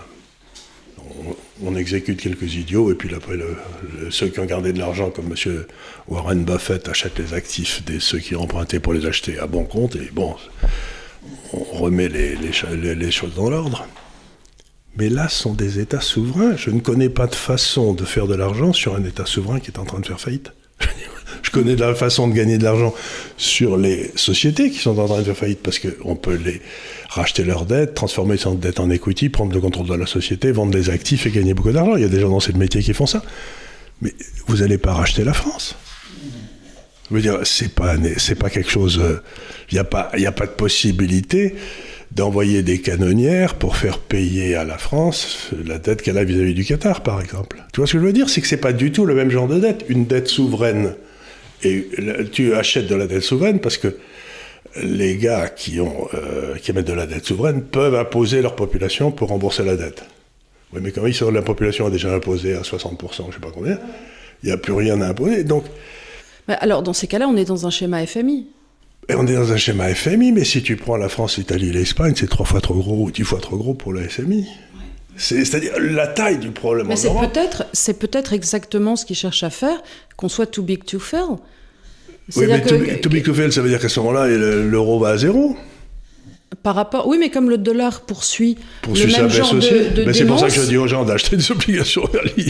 On exécute quelques idiots, et puis après, ceux qui ont gardé de l'argent, comme M. Warren Buffett, achètent les actifs de ceux qui ont emprunté pour les acheter à bon compte, et on remet les choses dans l'ordre. Mais là, ce sont des États souverains. Je ne connais pas de façon de faire de l'argent sur un État souverain qui est en train de faire faillite. Je connais de la façon de gagner de l'argent sur les sociétés qui sont en train de faire faillite, parce qu'on peut les racheter leurs dettes, transformer cette dette en equity, prendre le contrôle de la société, vendre des actifs et gagner beaucoup d'argent. Il y a des gens dans ce métier qui font ça. Mais vous n'allez pas racheter la France. Je veux dire, c'est pas quelque chose... Il n'y a pas de possibilité d'envoyer des canonnières pour faire payer à la France la dette qu'elle a vis-à-vis du Qatar, par exemple. Tu vois ce que je veux dire ? C'est que c'est pas du tout le même genre de dette. Une dette souveraine, et tu achètes de la dette souveraine parce que les gars qui émettent de la dette souveraine peuvent imposer leur population pour rembourser la dette. Oui, mais quand la population a déjà imposé à 60%, je sais pas combien, il n'y a plus rien à imposer. Donc,
alors, dans ces cas-là, on est dans un schéma FMI.
Et on est dans un schéma FMI, mais si tu prends la France, l'Italie et l'Espagne, c'est 3 fois trop gros ou 10 fois trop gros pour le FMI. Ouais. C'est-à-dire la taille du problème en Europe.
C'est peut-être exactement ce qu'ils cherchent à faire, qu'on soit too big to fail.
Oui, mais too big to fail, ça veut dire qu'à ce moment-là, l'euro va à zéro.
Oui, mais comme le dollar poursuit le même genre de démence...
C'est pour ça que je dis aux gens d'acheter des obligations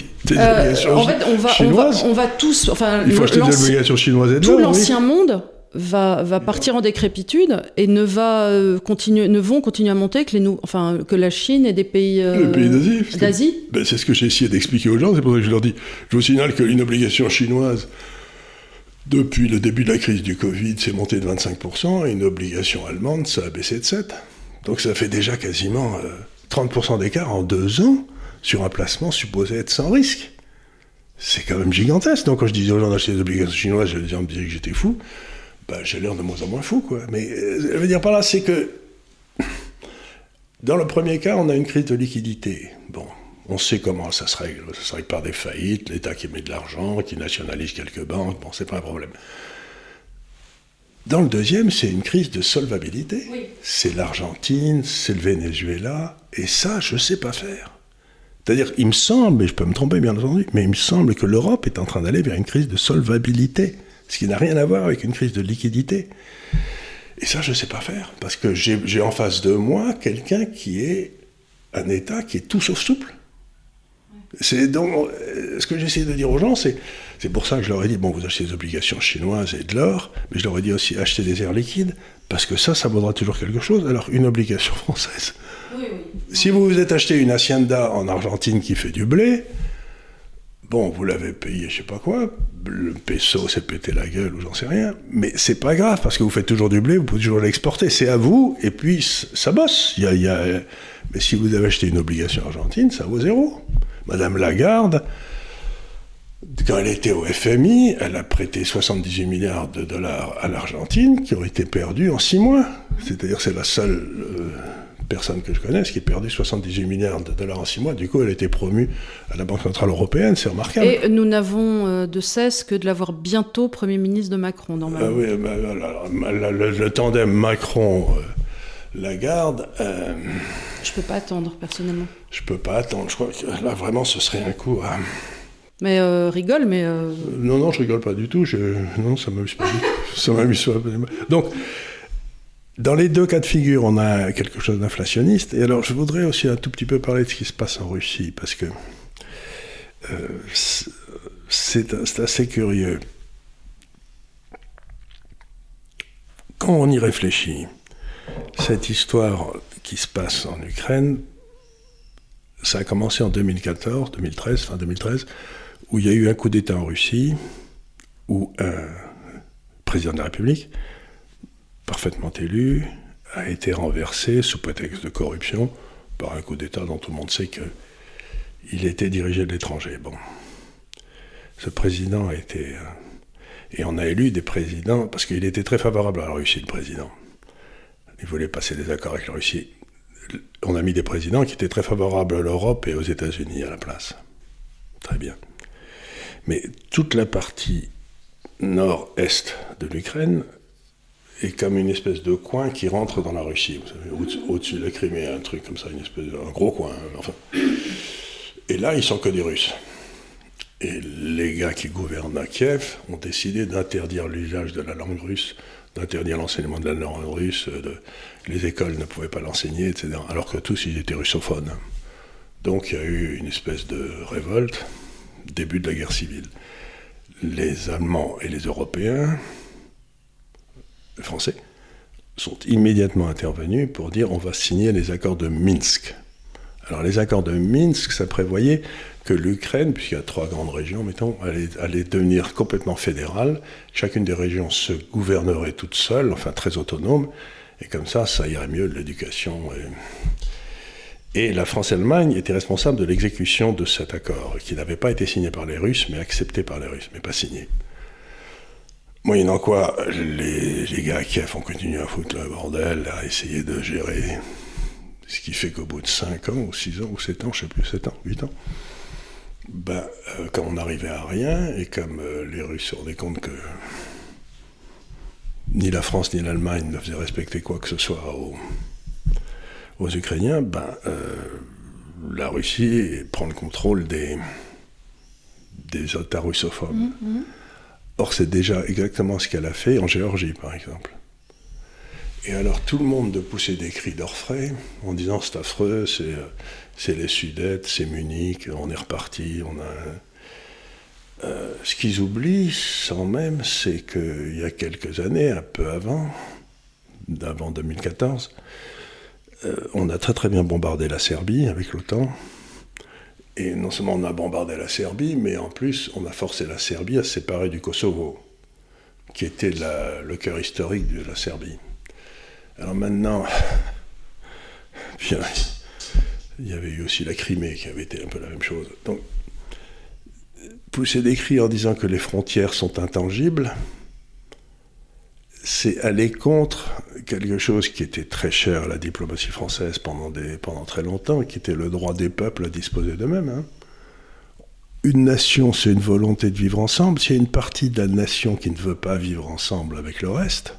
chinoises.
On va tous...
Il faut acheter des obligations chinoises et de l'or.
Tout l'ancien monde va partir en décrépitude et ne vont continuer à monter que la Chine et des pays d'Asie.
C'est ce que j'ai essayé d'expliquer aux gens, c'est pour ça que je leur dis. Je vous signale qu'une obligation chinoise, depuis le début de la crise du Covid, c'est monté de 25%, et une obligation allemande, ça a baissé de 7%. Donc ça fait déjà quasiment 30% d'écart en 2 ans sur un placement supposé être sans risque. C'est quand même gigantesque. Donc quand je disais aux gens d'acheter des obligations chinoises, les gens me disaient que j'étais fou. J'ai l'air de moins en moins fou, quoi. Mais je veux dire par là, c'est que dans le premier cas, on a une crise de liquidité. On sait comment ça se règle. Ça se règle par des faillites, l'État qui met de l'argent, qui nationalise quelques banques. C'est pas un problème. Dans le deuxième, c'est une crise de solvabilité. Oui. C'est l'Argentine, c'est le Venezuela, et ça, je sais pas faire. C'est-à-dire, il me semble, et je peux me tromper bien entendu, mais il me semble que l'Europe est en train d'aller vers une crise de solvabilité. Ce qui n'a rien à voir avec une crise de liquidité. Et ça, je ne sais pas faire, parce que j'ai en face de moi quelqu'un qui est un État qui est tout sauf souple. Donc, ce que j'essaie de dire aux gens, c'est pour ça que je leur ai dit, vous achetez des obligations chinoises et de l'or, mais je leur ai dit aussi, achetez des airs liquides, parce que ça vaudra toujours quelque chose. Alors, une obligation française. Oui. Si vous vous êtes acheté une hacienda en Argentine qui fait du blé, vous l'avez payé, je sais pas quoi, le peso s'est pété la gueule ou j'en sais rien, mais c'est pas grave, parce que vous faites toujours du blé, vous pouvez toujours l'exporter, c'est à vous, et puis ça bosse. Mais si vous avez acheté une obligation argentine, ça vaut 0. Madame Lagarde, quand elle était au FMI, elle a prêté 78 milliards de dollars à l'Argentine, qui ont été perdus en 6 mois. C'est-à-dire c'est la seule... personne que je connaisse qui a perdu 78 milliards de dollars en 6 mois. Du coup, elle a été promue à la Banque Centrale Européenne, c'est remarquable.
Et nous n'avons de cesse que de l'avoir bientôt Premier ministre de Macron, normalement.
Oui, le tandem Macron, Lagarde...
Je peux pas attendre, personnellement.
Je peux pas attendre. Je crois que là, vraiment, ce serait un coup à...
Mais rigole, mais...
Non, je rigole pas du tout. Non, ça m'amuse pas du tout. Ça m'amuse pas. Donc, dans les deux cas de figure, on a quelque chose d'inflationniste. Et alors, je voudrais aussi un tout petit peu parler de ce qui se passe en Russie, parce que c'est assez curieux. Quand on y réfléchit, cette histoire qui se passe en Ukraine, ça a commencé en 2014, 2013, fin 2013, où il y a eu un coup d'État en Russie, où un président de la République, parfaitement élu, a été renversé sous prétexte de corruption par un coup d'État dont tout le monde sait qu'il était dirigé de l'étranger. Bon. Ce président a été... et on a élu des présidents, parce qu'il était très favorable à la Russie, le président. Il voulait passer des accords avec la Russie. On a mis des présidents qui étaient très favorables à l'Europe et aux États-Unis à la place. Très bien. Mais toute la partie nord-est de l'Ukraine est comme une espèce de coin qui rentre dans la Russie. Vous savez, au-dessus de la Crimée, un truc comme ça, un gros coin. Enfin. Et là, ils sont que des Russes. Et les gars qui gouvernent à Kiev ont décidé d'interdire l'usage de la langue russe, d'interdire l'enseignement de la langue russe, les écoles ne pouvaient pas l'enseigner, etc. Alors que tous, ils étaient russophones. Donc il y a eu une espèce de révolte, début de la guerre civile. Les Allemands et les Européens, les Français, sont immédiatement intervenus pour dire on va signer les accords de Minsk. Alors les accords de Minsk, ça prévoyait que l'Ukraine, puisqu'il y a 3 grandes régions, mettons, allait devenir complètement fédérale. Chacune des régions se gouvernerait toute seule, enfin très autonome, et comme ça irait mieux de l'éducation. Et la France et l'Allemagne étaient responsables de l'exécution de cet accord, qui n'avait pas été signé par les Russes, mais accepté par les Russes, mais pas signé. Moyennant quoi, les gars à Kiev ont continué à foutre le bordel, à essayer de gérer, ce qui fait qu'au bout de 5 ans, ou 6 ans, ou 7 ans, je ne sais plus, 7 ans, 8 ans, quand on n'arrivait à rien, et comme les Russes se rendaient compte que ni la France ni l'Allemagne ne faisaient respecter quoi que ce soit aux Ukrainiens, la Russie prend le contrôle des États russophobes. Mmh. Or, c'est déjà exactement ce qu'elle a fait en Géorgie, par exemple. Et alors, tout le monde de pousser des cris d'orfraie en disant « c'est affreux, c'est les Sudètes, c'est Munich, on est reparti, on a... » Ce qu'ils oublient, sans même, c'est qu'il y a quelques années, un peu avant 2014, on a très très bien bombardé la Serbie avec l'OTAN. Et non seulement on a bombardé la Serbie, mais en plus on a forcé la Serbie à se séparer du Kosovo, qui était le cœur historique de la Serbie. Alors maintenant, puis, il y avait eu aussi la Crimée qui avait été un peu la même chose. Donc, pousser des cris en disant que les frontières sont intangibles, c'est aller contre quelque chose qui était très cher à la diplomatie française pendant très longtemps, qui était le droit des peuples à disposer d'eux-mêmes. Hein. Une nation, c'est une volonté de vivre ensemble. S'il y a une partie de la nation qui ne veut pas vivre ensemble avec le reste,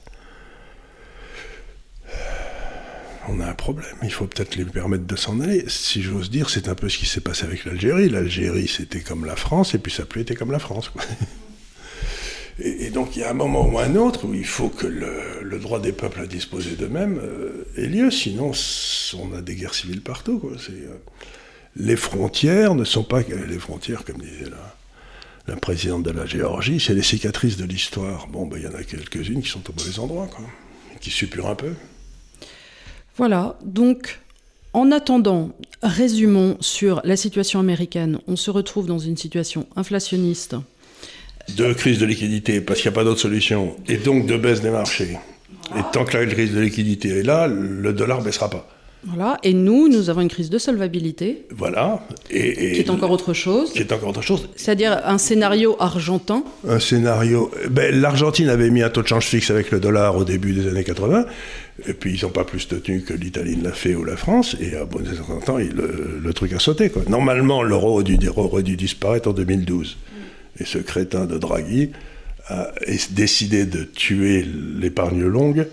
on a un problème. Il faut peut-être les permettre de s'en aller. Si j'ose dire, c'est un peu ce qui s'est passé avec l'Algérie. L'Algérie, c'était comme la France, et puis ça n'a plus été comme la France, quoi. Et donc il y a un moment ou un autre où il faut que le droit des peuples à disposer d'eux-mêmes ait lieu, sinon on a des guerres civiles partout, quoi. Les frontières ne sont pas... Les frontières, comme disait la présidente de la Géorgie, c'est les cicatrices de l'histoire. Bon, il y en a quelques-unes qui sont au mauvais endroit, quoi, qui suppurent un peu.
Voilà, donc en attendant, résumons sur la situation américaine. On se retrouve dans une situation inflationniste,
de crise de liquidité, parce qu'il n'y a pas d'autre solution, et donc de baisse des marchés. Et tant que la crise de liquidité est là, le dollar ne baissera pas.
Voilà, et nous avons une crise de solvabilité.
Voilà.
Qui est encore autre chose.
Qui est encore autre chose.
C'est-à-dire un scénario argentin.
Un scénario... l'Argentine avait mis un taux de change fixe avec le dollar au début des années 80, et puis ils n'ont pas plus tenu que l'Italie l'a fait ou la France, et à bon certain temps, le truc a sauté, quoi. Normalement, l'euro aurait dû disparaître en 2012. Et ce crétin de Draghi a décidé de tuer l'épargne longue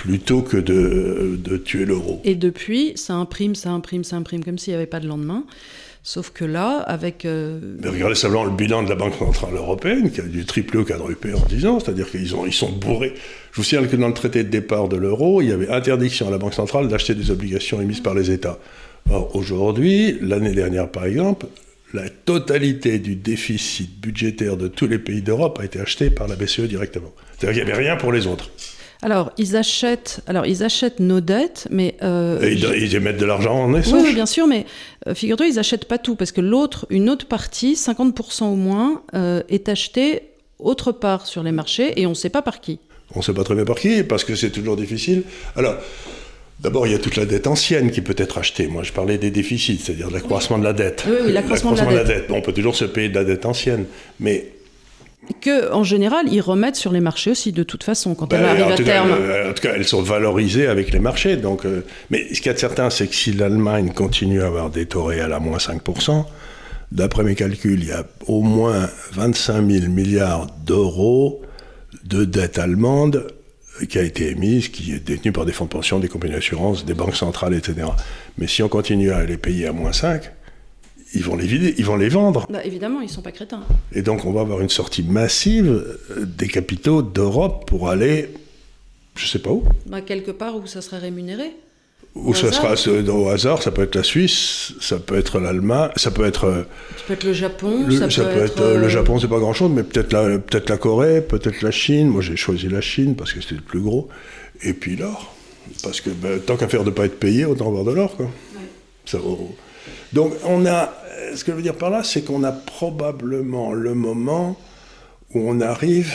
plutôt que de tuer l'euro.
Et depuis, ça imprime comme s'il n'y avait pas de lendemain. Sauf que là, avec...
Mais regardez simplement le bilan de la Banque Centrale Européenne, qui a dû tripler ou quadrupler en 10 ans, c'est-à-dire qu'ils sont bourrés. Je vous signale que dans le traité de départ de l'euro, il y avait interdiction à la Banque Centrale d'acheter des obligations émises par les États. Or, aujourd'hui, l'année dernière par exemple, la totalité du déficit budgétaire de tous les pays d'Europe a été achetée par la BCE directement. C'est-à-dire qu'il n'y avait rien pour les autres.
Alors, ils achètent nos dettes, mais...
Et ils émettent de l'argent en échange.
Oui, bien sûr, mais figure-toi, ils n'achètent pas tout, parce que une autre partie, 50% au moins, est achetée autre part sur les marchés, et on ne sait pas par qui.
On ne sait pas très bien par qui, parce que c'est toujours difficile. Alors, d'abord, il y a toute la dette ancienne qui peut être achetée. Moi, je parlais des déficits, c'est-à-dire de l'accroissement de la dette.
Oui, l'accroissement de la dette.
Bon, on peut toujours se payer de la dette ancienne, mais...
qu'en général, ils remettent sur les marchés aussi, de toute façon, quand elle arrive à terme.
En tout cas, elles sont valorisées avec les marchés. Donc, mais ce qu'il y a de certain, c'est que si l'Allemagne continue à avoir des taux réels à moins 5%, d'après mes calculs, il y a au moins 25 000 milliards d'euros de dette allemande qui a été émise, qui est détenue par des fonds de pension, des compagnies d'assurance, des banques centrales, etc. Mais si on continue à les payer à moins 5%, ils vont les vider, ils vont les vendre.
Bah, évidemment, ils ne sont pas crétins.
Et donc, on va avoir une sortie massive des capitaux d'Europe pour aller, je ne sais pas où.
Bah, quelque part où ça serait rémunéré.
Où ça sera au hasard, ça peut être la Suisse, ça peut être l'Allemagne, ça peut être...
Ça peut être le Japon,
ça peut être le Japon, c'est pas grand-chose, mais peut-être la Corée, peut-être la Chine. Moi, j'ai choisi la Chine parce que c'était le plus gros. Et puis l'or. Parce que tant qu'à faire de ne pas être payé, autant avoir de l'or, quoi. Ouais. Ça, donc, ce que je veux dire par là, c'est qu'on a probablement le moment où on arrive,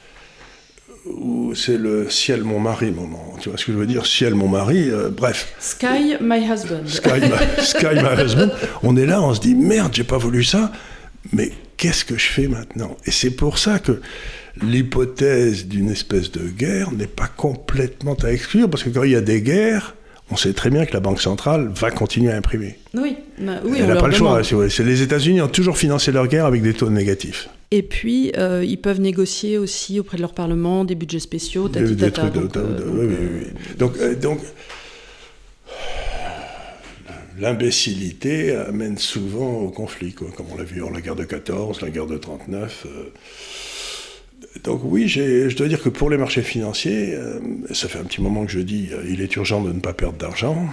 où c'est le ciel mon mari moment. Tu vois ce que je veux dire? Ciel mon mari, bref.
Sky my husband.
Sky my husband. On est là, on se dit, merde, j'ai pas voulu ça, mais qu'est-ce que je fais maintenant? Et c'est pour ça que l'hypothèse d'une espèce de guerre n'est pas complètement à exclure, parce que quand il y a des guerres, on sait très bien que la Banque centrale va continuer à imprimer.
Oui,
elle n'a pas le choix. C'est les États-Unis ont toujours financé leur guerre avec des taux négatifs.
Et puis, ils peuvent négocier aussi auprès de leur Parlement des budgets spéciaux,
Donc, l'imbécilité amène souvent au conflit, quoi, comme on l'a vu dans la guerre de 14, la guerre de 39. Donc oui, je dois dire que pour les marchés financiers, ça fait un petit moment que je dis il est urgent de ne pas perdre d'argent,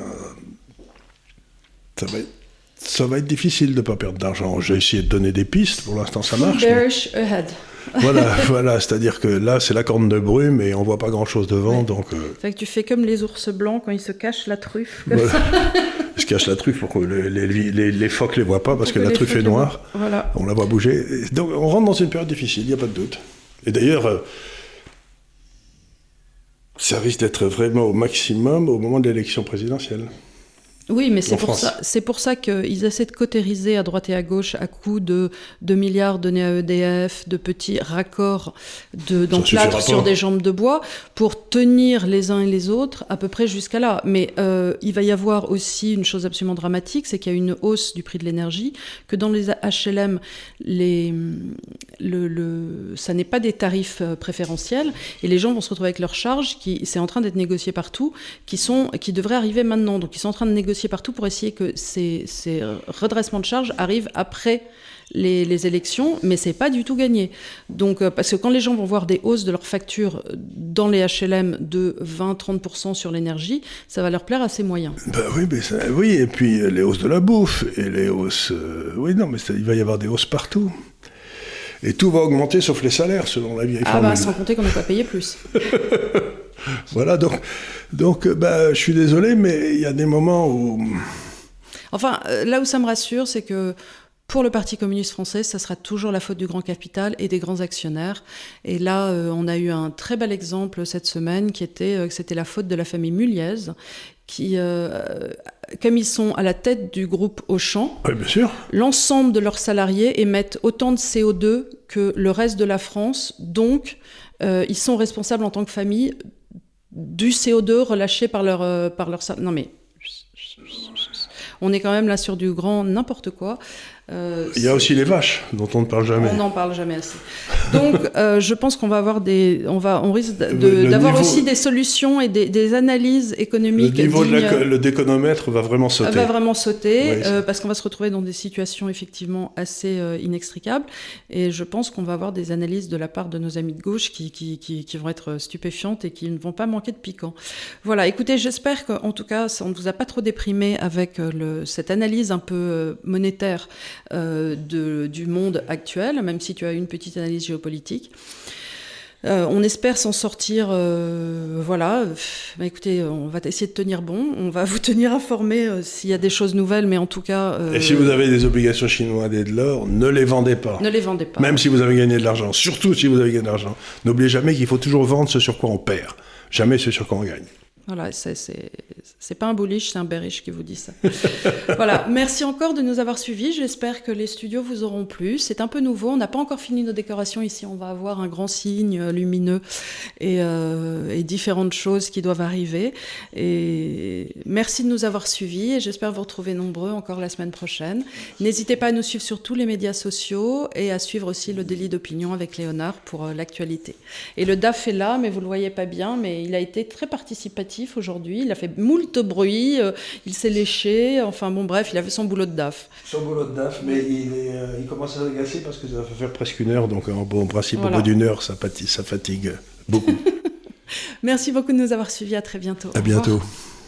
ça va être difficile de ne pas perdre d'argent. J'ai essayé de donner des pistes, pour l'instant ça marche.
Bearish ahead.
Voilà, c'est-à-dire que là c'est la corne de brume et on ne voit pas grand-chose devant.
Ouais.
Donc,
c'est vrai que tu fais comme les ours blancs quand ils se cachent la truffe.
Voilà. Ils se cachent la truffe pour que les phoques ne les voient pas parce que la truffe est noire.
Voilà.
On la voit bouger. Donc on rentre dans une période difficile, il n'y a pas de doute. Et d'ailleurs, ça risque d'être vraiment au maximum au moment de l'élection présidentielle.
Oui, mais c'est pour ça qu'ils essaient de cautériser à droite et à gauche à coups de milliards donnés à EDF, de petits raccords d'emplâtre sur des jambes de bois, pour tenir les uns et les autres à peu près jusqu'à là. Mais il va y avoir aussi une chose absolument dramatique, c'est qu'il y a une hausse du prix de l'énergie, que dans les HLM, ça n'est pas des tarifs préférentiels, et les gens vont se retrouver avec leurs charges, c'est en train d'être négocié partout, qui devraient arriver maintenant. Donc ils sont en train de négocier partout pour essayer que ces redressements de charges arrivent après les élections, mais c'est pas du tout gagné. Donc, parce que quand les gens vont voir des hausses de leurs factures dans les HLM de 20-30% sur l'énergie, ça va leur plaire assez moyen.
Oui, et puis les hausses de la bouffe, et les hausses... il va y avoir des hausses partout. Et tout va augmenter sauf les salaires, selon la vieille formule.
Sans compter qu'on ne va pas payer plus.
Voilà, donc je suis désolé, mais il y a des moments où...
Enfin, là où ça me rassure, c'est que pour le Parti communiste français, ça sera toujours la faute du grand capital et des grands actionnaires. Et là, on a eu un très bel exemple cette semaine, que c'était la faute de la famille Muliez, qui, comme ils sont à la tête du groupe Auchan,
oui, bien sûr,
l'ensemble de leurs salariés émettent autant de CO2 que le reste de la France. Donc, ils sont responsables en tant que famille du CO2 relâché par leur... Non mais... On est quand même là sur du grand n'importe quoi.
Il y a aussi les vaches, dont on ne parle jamais.
On n'en parle jamais assez. Donc, je pense qu'on va avoir on risque d'avoir aussi des solutions et des analyses économiques.
Le déconomètre va vraiment sauter.
Oui, parce qu'on va se retrouver dans des situations effectivement assez inextricables. Et je pense qu'on va avoir des analyses de la part de nos amis de gauche qui vont être stupéfiantes et qui ne vont pas manquer de piquant. Voilà, écoutez, j'espère qu'en tout cas, on ne vous a pas trop déprimé avec cette analyse un peu monétaire du monde actuel, même si tu as une petite analyse géopolitique. On espère s'en sortir, voilà. Écoutez, on va essayer de tenir bon, on va vous tenir informés s'il y a des choses nouvelles, mais en tout cas...
Et si vous avez des obligations chinoises et de l'or, ne les vendez pas.
Ne les vendez pas.
Même si vous avez gagné de l'argent, surtout si vous avez gagné de l'argent. N'oubliez jamais qu'il faut toujours vendre ce sur quoi on perd, jamais ce sur quoi on gagne.
Voilà, c'est pas un bullish, c'est un bearish qui vous dit ça. Voilà, merci encore de nous avoir suivis. J'espère que les studios vous auront plu. C'est un peu nouveau, on n'a pas encore fini nos décorations ici. On va avoir un grand signe lumineux et différentes choses qui doivent arriver. Et merci de nous avoir suivis et j'espère vous retrouver nombreux encore la semaine prochaine. N'hésitez pas à nous suivre sur tous les médias sociaux et à suivre aussi le délit d'opinion avec Léonard pour l'actualité. Et le DAF est là, mais vous le voyez pas bien, mais il a été très participatif aujourd'hui, il a fait moult bruit, il s'est léché, enfin bon bref, il a fait son boulot de DAF.
Son boulot de DAF, mais il commence à s'agacer parce que ça va faire presque 1 heure, donc en principe
voilà.
Au bout d'1 heure, ça fatigue beaucoup.
Merci beaucoup de nous avoir suivis, à très bientôt.
À bientôt.